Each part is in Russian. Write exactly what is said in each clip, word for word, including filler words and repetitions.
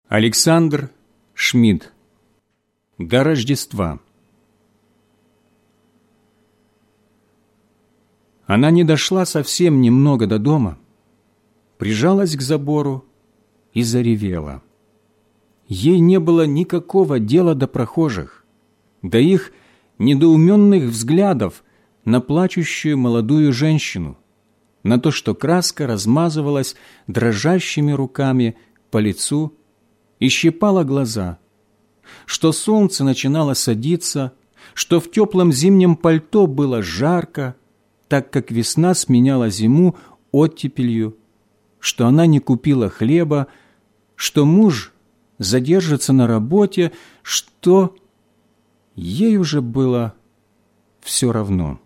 Александр Шмидт. До Рождества. Она не дошла совсем немного до дома, прижалась к забору и заревела. Ей не было никакого дела до прохожих, до их недоуменных взглядов на плачущую молодую женщину, на то, что краска размазывалась дрожащими руками по лицу и щипала глаза, что солнце начинало садиться, что в теплом зимнем пальто было жарко, так как весна сменяла зиму оттепелью, что она не купила хлеба, что муж задержится на работе, что ей уже было все равно.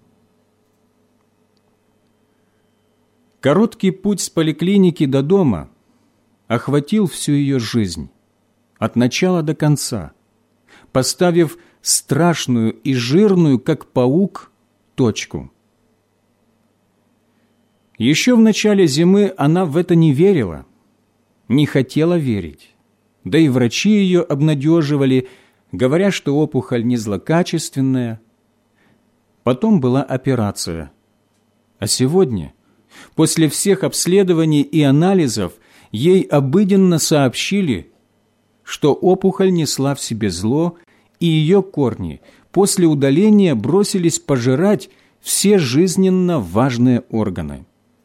Короткий путь с поликлиники до дома охватил всю ее жизнь, от начала до конца, поставив страшную и жирную, как паук, точку. Еще в начале зимы она в это не верила, не хотела верить, да и врачи ее обнадеживали, говоря, что опухоль не злокачественная. Потом была операция. А сегодня, после всех обследований и анализов, ей обыденно сообщили, что опухоль несла в себе зло, и ее корни после удаления бросились пожирать все жизненно важные органы.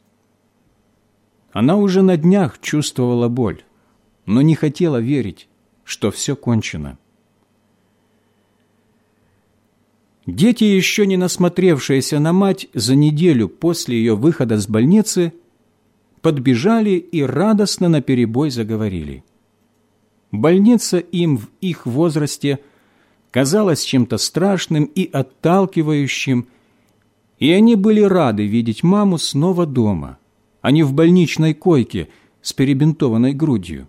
Она уже на днях чувствовала боль, но не хотела верить, что все кончено. Дети, еще не насмотревшиеся на мать за неделю после ее выхода с больницы, подбежали и радостно наперебой заговорили. Больница им в их возрасте казалась чем-то страшным и отталкивающим, и они были рады видеть маму снова дома, а не в больничной койке с перебинтованной грудью.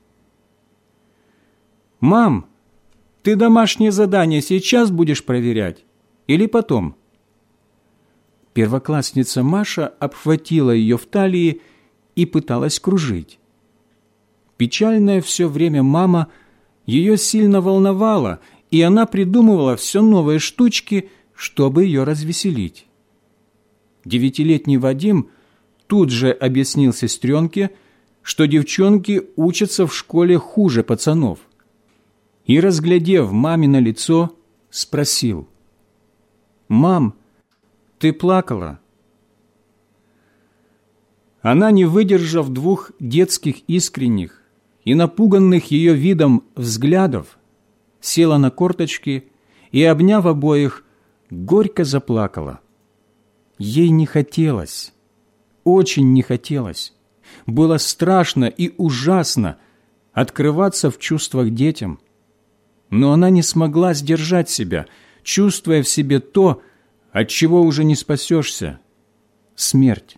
«Мам, ты домашнее задание сейчас будешь проверять или потом?» Первоклассница Маша обхватила ее в талии и пыталась кружить. Печальная все время мама ее сильно волновала, и она придумывала все новые штучки, чтобы ее развеселить. Девятилетний Вадим тут же объяснил сестренке, что девчонки учатся в школе хуже пацанов, и, разглядев мамино лицо, спросил: «Мам, ты плакала?» Она, не выдержав двух детских искренних и напуганных ее видом взглядов, села на корточки и, обняв обоих, горько заплакала. Ей не хотелось, очень не хотелось, было страшно и ужасно открываться в чувствах детям, но она не смогла сдержать себя, чувствуя в себе то, от чего уже не спасешься – смерть.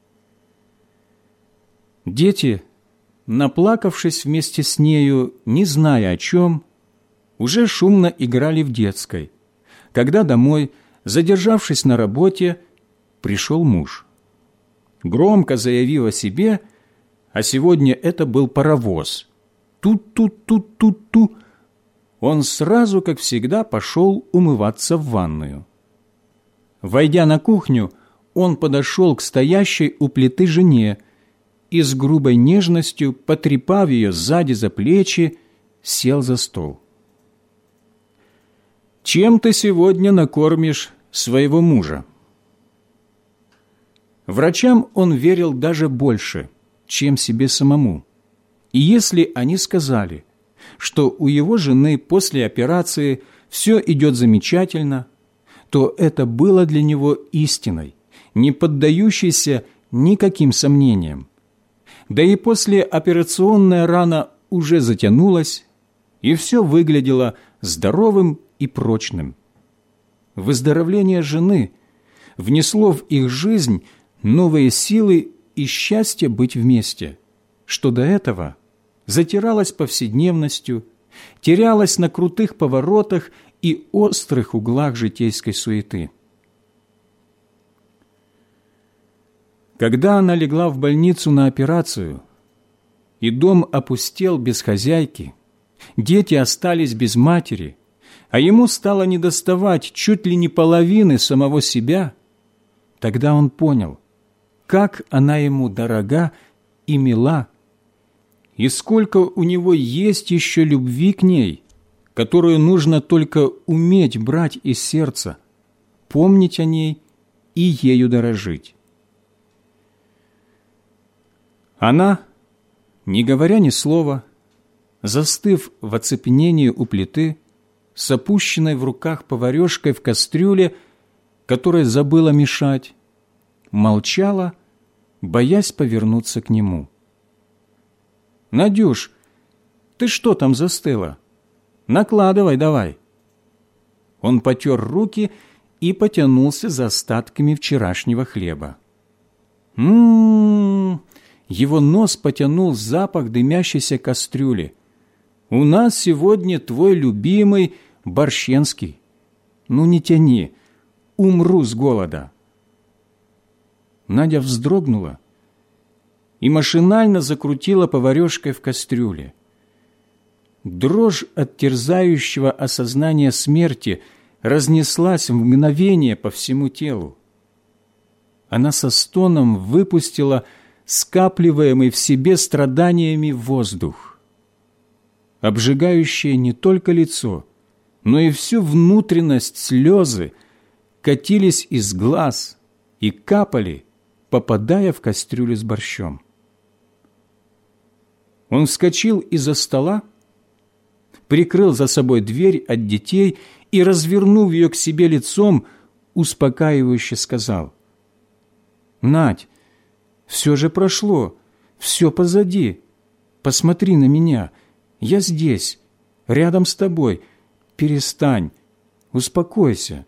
Дети, наплакавшись вместе с нею, не зная о чем, уже шумно играли в детской, когда домой, задержавшись на работе, пришел муж. Громко заявив о себе, а сегодня это был паровоз, ту-ту-ту-ту-ту, он сразу, как всегда, пошел умываться в ванную. Войдя на кухню, он подошел к стоящей у плиты жене и с грубой нежностью, потрепав ее сзади за плечи, сел за стол. «Чем ты сегодня накормишь своего мужа?» Врачам он верил даже больше, чем себе самому. И если они сказали, что у его жены после операции все идет замечательно, то это было для него истиной, не поддающейся никаким сомнениям. Да и послеоперационная рана уже затянулась, и все выглядело здоровым и прочным. Выздоровление жены внесло в их жизнь новые силы и счастье быть вместе, что до этого затиралось повседневностью, терялось на крутых поворотах и острых углах житейской суеты. Когда она легла в больницу на операцию, и дом опустел без хозяйки, дети остались без матери, а ему стало недоставать чуть ли не половины самого себя, тогда он понял, как она ему дорога и мила, и сколько у него есть еще любви к ней, которую нужно только уметь брать из сердца, помнить о ней и ею дорожить. Она, не говоря ни слова, застыв в оцепенении у плиты, с опущенной в руках поварёшкой в кастрюле, которой забыла мешать, молчала, боясь повернуться к нему. «Надюш, ты что там застыла? Накладывай давай». Он потер руки и потянулся за остатками вчерашнего хлеба. М-м-м! Его нос потянул запах дымящейся кастрюли. «У нас сегодня твой любимый борщенский. Ну не тяни, умру с голода». Надя вздрогнула и машинально закрутила поварёшкой в кастрюле. Дрожь от терзающего осознания смерти разнеслась в мгновение по всему телу. Она со стоном выпустила скапливаемый в себе страданиями воздух. Обжигающее не только лицо, но и всю внутренность слезы катились из глаз и капали, попадая в кастрюлю с борщом. Он вскочил из-за стола, прикрыл за собой дверь от детей и, развернув ее к себе лицом, успокаивающе сказал: «Надь, все же прошло, все позади. Посмотри на меня, я здесь, рядом с тобой. Перестань, успокойся».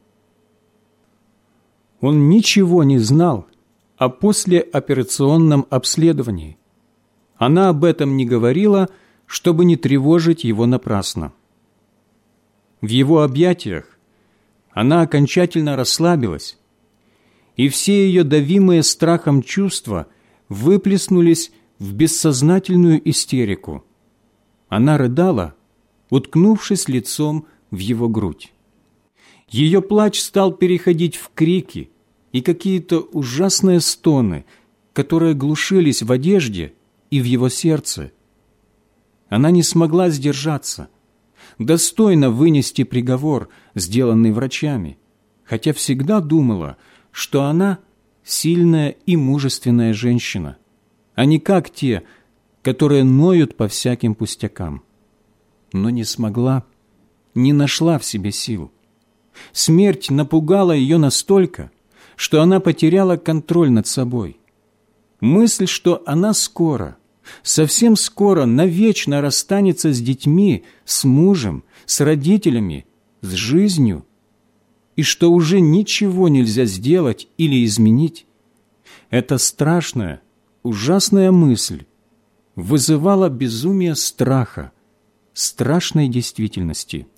Он ничего не знал о послеоперационном обследовании. Она об этом не говорила, чтобы не тревожить его напрасно. В его объятиях она окончательно расслабилась, и все ее давимые страхом чувства выплеснулись в бессознательную истерику. Она рыдала, уткнувшись лицом в его грудь. Ее плач стал переходить в крики и какие-то ужасные стоны, которые глушились в одежде и в его сердце. Она не смогла сдержаться, достойно вынести приговор, сделанный врачами, хотя всегда думала, что она сильная и мужественная женщина, а не как те, которые ноют по всяким пустякам. Но не смогла, не нашла в себе сил. Смерть напугала ее настолько, что она потеряла контроль над собой. Мысль, что она скоро, совсем скоро навечно расстанется с детьми, с мужем, с родителями, с жизнью, и что уже ничего нельзя сделать или изменить, эта страшная, ужасная мысль вызывала безумие страха, страшной действительности.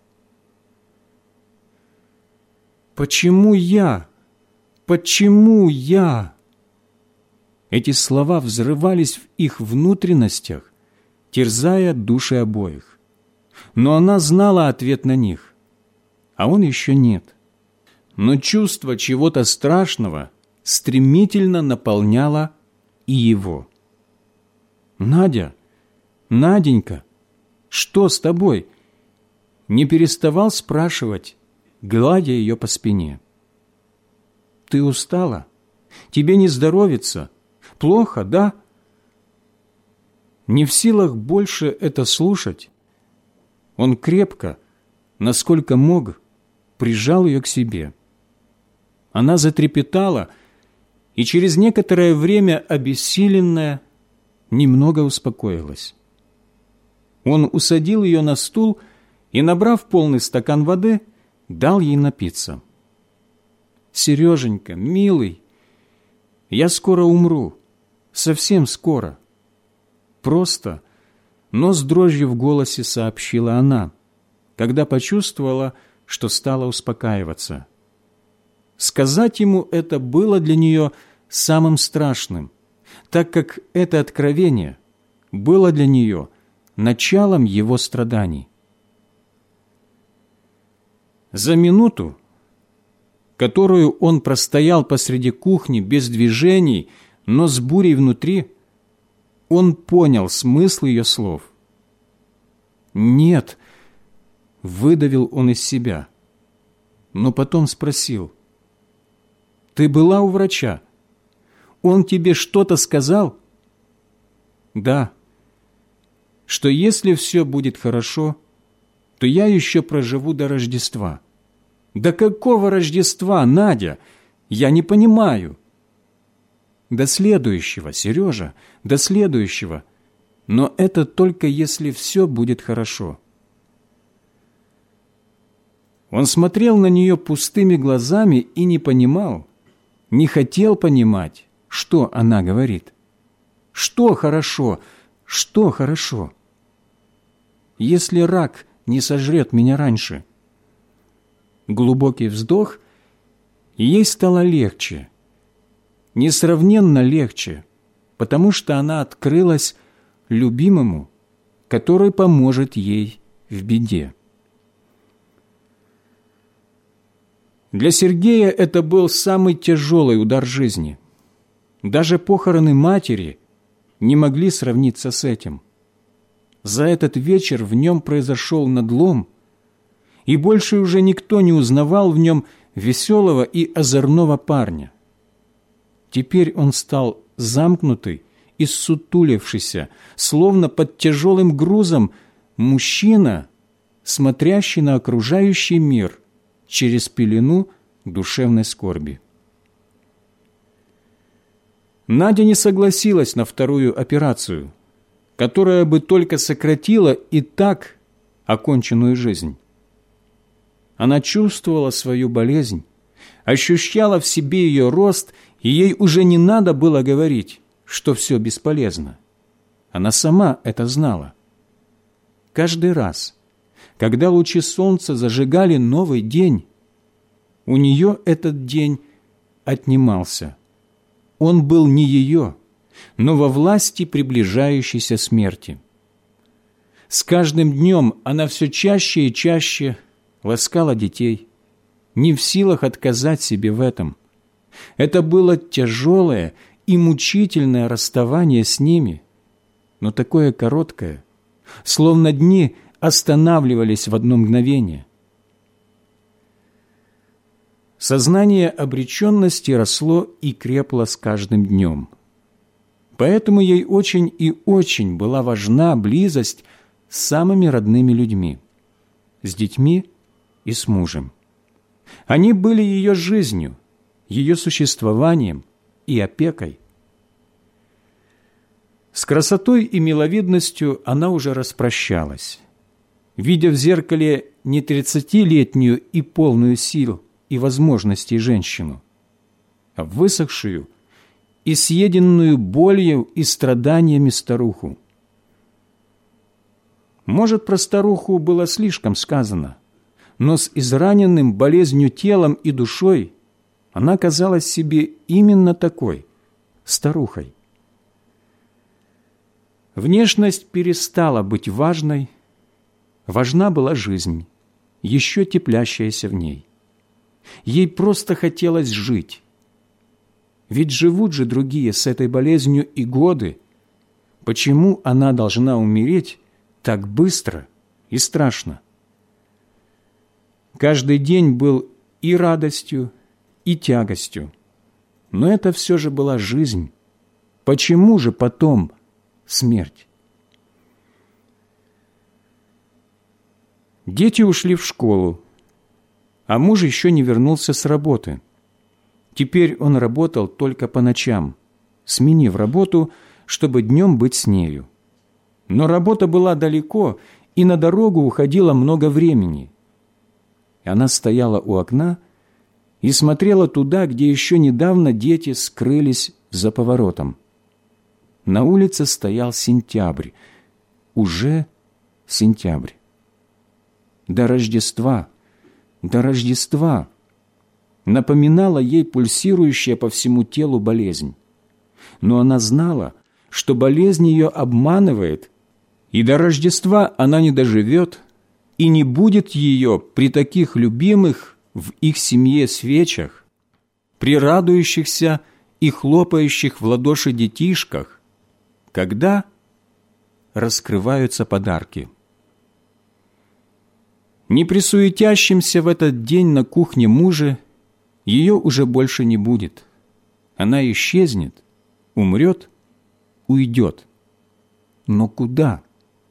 «Почему я? Почему я?» Эти слова взрывались в их внутренностях, терзая души обоих. Но она знала ответ на них, а он еще нет. Но чувство чего-то страшного стремительно наполняло и его. «Надя, Наденька, что с тобой?» Не переставал спрашивать, гладя ее по спине. «Ты устала? Тебе не здоровится? Плохо, да?» Не в силах больше это слушать, он крепко, насколько мог, прижал ее к себе. Она затрепетала, и через некоторое время, обессиленная, немного успокоилась. Он усадил ее на стул и, набрав полный стакан воды, дал ей напиться. «Сереженька, милый, я скоро умру, совсем скоро». Просто, но с дрожью в голосе сообщила она, когда почувствовала, что стала успокаиваться. Сказать ему это было для нее самым страшным, так как это откровение было для нее началом его страданий. За минуту, которую он простоял посреди кухни без движений, но с бурей внутри, он понял смысл ее слов. «Нет», — выдавил он из себя, но потом спросил: «Ты была у врача? Он тебе что-то сказал?» «Да, что если все будет хорошо, то я еще проживу до Рождества». «До какого Рождества, Надя? Я не понимаю». «До следующего, Сережа, до следующего. Но это только если все будет хорошо». Он смотрел на нее пустыми глазами и не понимал, не хотел понимать, что она говорит. Что хорошо, что хорошо? Если рак не сожрет меня раньше. Глубокий вздох, и ей стало легче, несравненно легче, потому что она открылась любимому, который поможет ей в беде. Для Сергея это был самый тяжелый удар жизни. Даже похороны матери не могли сравниться с этим. За этот вечер в нем произошел надлом, и больше уже никто не узнавал в нем веселого и озорного парня. Теперь он стал замкнутый и ссутулившийся, словно под тяжелым грузом мужчина, смотрящий на окружающий мир через пелену душевной скорби. Надя не согласилась на вторую операцию, которая бы только сократила и так оконченную жизнь. Она чувствовала свою болезнь, ощущала в себе ее рост, и ей уже не надо было говорить, что все бесполезно. Она сама это знала. Каждый раз, когда лучи солнца зажигали новый день, у нее этот день отнимался. Он был не ее, но во власти приближающейся смерти. С каждым днем она все чаще и чаще ласкала детей, не в силах отказать себе в этом. Это было тяжелое и мучительное расставание с ними, но такое короткое, словно дни останавливались в одно мгновение. Сознание обреченности росло и крепло с каждым днем. Поэтому ей очень и очень была важна близость с самыми родными людьми, с детьми и с мужем. Они были ее жизнью, ее существованием и опекой. С красотой и миловидностью она уже распрощалась, видя в зеркале не тридцатилетнюю и полную сил и возможностей женщину, а высохшую и съеденную болью и страданиями старуху. Может, про старуху было слишком сказано, но с израненным болезнью телом и душой она казалась себе именно такой, старухой. Внешность перестала быть важной, важна была жизнь, еще теплящаяся в ней. Ей просто хотелось жить. Ведь живут же другие с этой болезнью и годы. Почему она должна умереть так быстро и страшно? Каждый день был и радостью, и тягостью. Но это все же была жизнь. Почему же потом смерть? Дети ушли в школу, а муж еще не вернулся с работы. Теперь он работал только по ночам, сменив работу, чтобы днем быть с нею. Но работа была далеко, и на дорогу уходило много времени. Она стояла у окна и смотрела туда, где еще недавно дети скрылись за поворотом. На улице стоял сентябрь, уже сентябрь. До Рождества, до Рождества напоминала ей пульсирующая по всему телу болезнь. Но она знала, что болезнь ее обманывает, и до Рождества она не доживет, и не будет ее при таких любимых в их семье свечах, при радующихся и хлопающих в ладоши детишках, когда раскрываются подарки. Не при суетящемся в этот день на кухне муже ее уже больше не будет. Она исчезнет, умрет, уйдет. Но куда?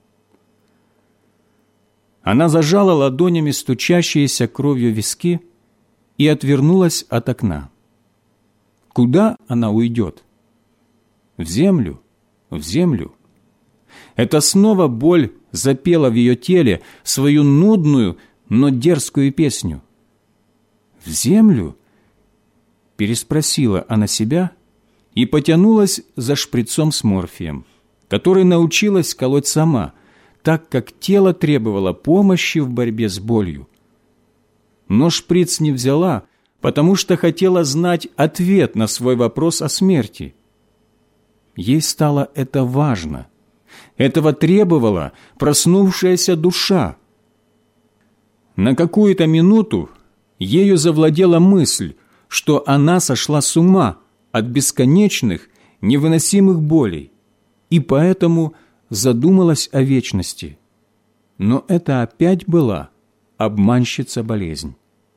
Она зажала ладонями стучащиеся кровью виски и отвернулась от окна. Куда она уйдет? В землю, в землю. Это снова боль запела в ее теле свою нудную, но дерзкую песню. «В землю?» – переспросила она себя и потянулась за шприцом с морфием, который научилась колоть сама, так как тело требовало помощи в борьбе с болью. Но шприц не взяла, потому что хотела знать ответ на свой вопрос о смерти. Ей стало это важно. Этого требовала проснувшаяся душа. На какую-то минуту ею завладела мысль, что она сошла с ума от бесконечных, невыносимых болей, и поэтому задумалась о вечности. Но это опять была обманщица-болезнь.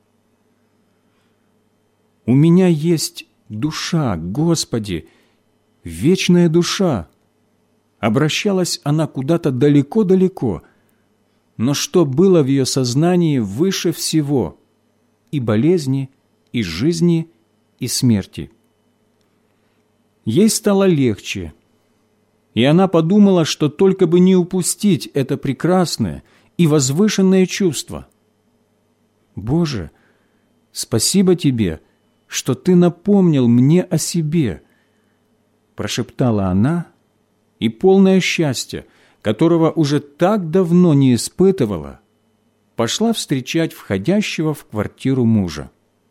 «У меня есть душа, Господи, вечная душа!» Обращалась она куда-то далеко-далеко, но что было в ее сознании выше всего – и болезни, и жизни, и смерти. Ей стало легче, и она подумала, что только бы не упустить это прекрасное и возвышенное чувство. «Боже, спасибо Тебе, что Ты напомнил мне о себе», – прошептала она, и полное счастье, которого уже так давно не испытывала, пошла встречать входящего в квартиру мужа.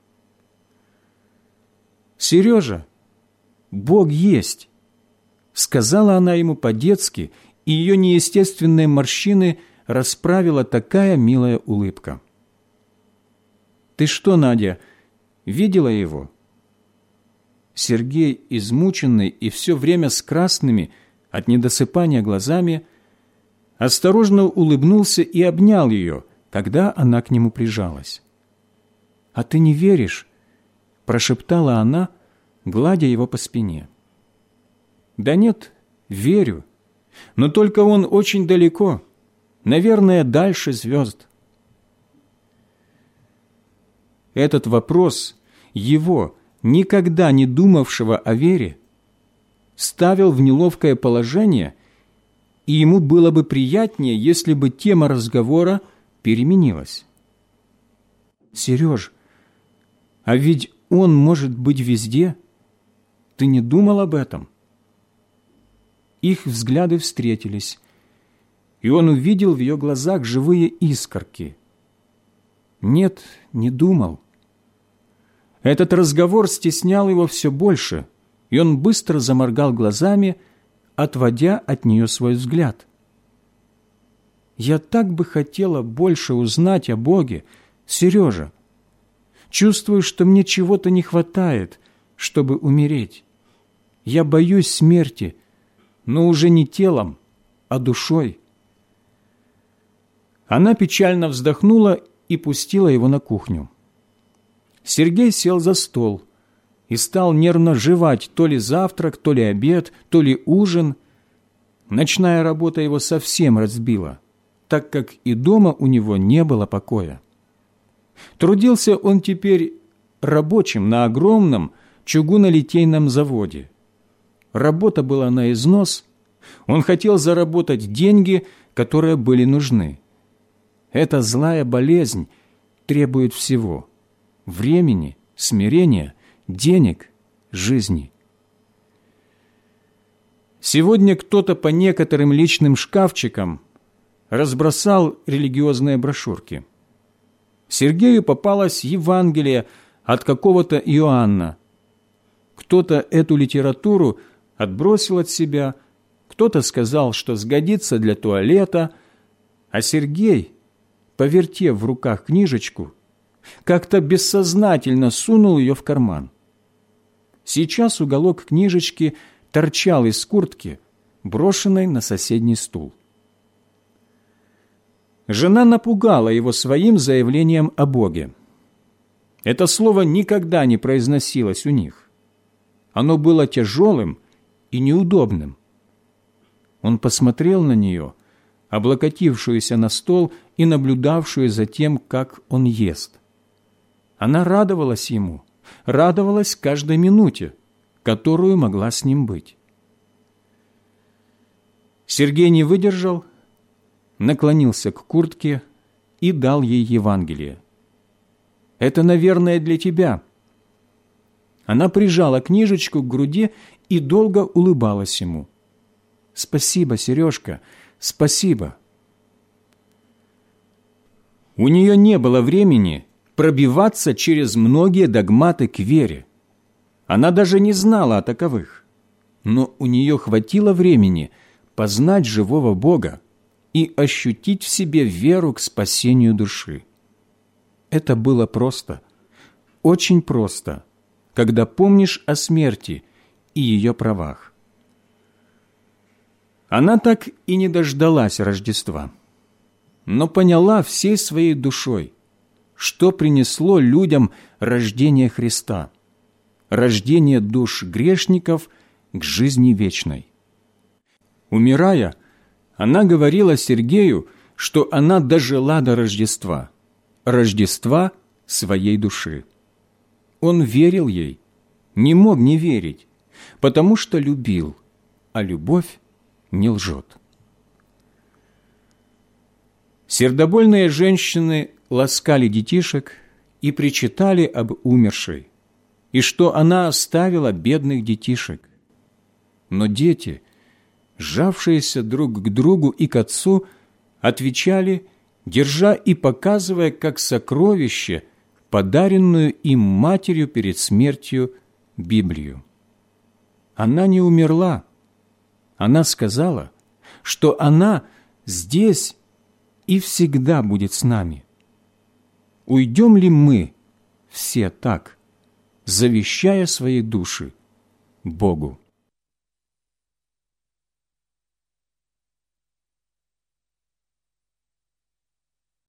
«Сережа, Бог есть!» — сказала она ему по-детски, и ее неестественные морщины расправила такая милая улыбка. «Ты что, Надя, видела его?» Сергей, измученный и все время с красными от недосыпания глазами, осторожно улыбнулся и обнял ее, когда она к нему прижалась. «А ты не веришь?» – прошептала она, гладя его по спине. «Да нет, верю, но только он очень далеко, наверное, дальше звезд». Этот вопрос его, никогда не думавшего о вере, ставил в неловкое положение, и ему было бы приятнее, если бы тема разговора переменилась. «Сереж, а ведь он может быть везде. Ты не думал об этом?» Их взгляды встретились, и он увидел в ее глазах живые искорки. «Нет, не думал». Этот разговор стеснял его все больше, и он быстро заморгал глазами, отводя от нее свой взгляд. «Я так бы хотела больше узнать о Боге, Сережа. Чувствую, что мне чего-то не хватает, чтобы умереть. Я боюсь смерти, но уже не телом, а душой». Она печально вздохнула и пустила его на кухню. Сергей сел за стол и стал нервно жевать то ли завтрак, то ли обед, то ли ужин. Ночная работа его совсем разбила, так как и дома у него не было покоя. Трудился он теперь рабочим на огромном чугунолитейном заводе. Работа была на износ, он хотел заработать деньги, которые были нужны. Эта злая болезнь требует всего – времени, смирения, денег, жизни. Сегодня кто-то по некоторым личным шкафчикам разбросал религиозные брошюрки. Сергею попалось Евангелие от какого-то Иоанна. Кто-то эту литературу отбросил от себя, кто-то сказал, что сгодится для туалета, а Сергей, повертев в руках книжечку, как-то бессознательно сунул ее в карман. Сейчас уголок книжечки торчал из куртки, брошенной на соседний стул. Жена напугала его своим заявлением о Боге. Это слово никогда не произносилось у них. Оно было тяжелым и неудобным. Он посмотрел на нее, облокотившуюся на стол и наблюдавшую за тем, как он ест. Она радовалась ему, радовалась каждой минуте, которую могла с ним быть. Сергей не выдержал, наклонился к куртке и дал ей Евангелие. «Это, наверное, для тебя». Она прижала книжечку к груди и долго улыбалась ему. «Спасибо, Сережка, спасибо». У нее не было времени пробиваться через многие догматы к вере. Она даже не знала о таковых. Но у нее хватило времени познать живого Бога и ощутить в себе веру к спасению души. Это было просто, очень просто, когда помнишь о смерти и ее правах. Она так и не дождалась Рождества, но поняла всей своей душой, что принесло людям рождение Христа, рождение душ грешников к жизни вечной. Умирая, она говорила Сергею, что она дожила до Рождества, Рождества своей души. Он верил ей, не мог не верить, потому что любил, а любовь не лжет. Сердобольные женщины ласкали детишек и причитали об умершей, и что она оставила бедных детишек. Но дети, сжавшиеся друг к другу и к отцу, отвечали, держа и показывая как сокровище подаренную им матерью перед смертью Библию. Она не умерла. Она сказала, что она здесь и всегда будет с нами. Уйдем ли мы все так, завещая свои души Богу?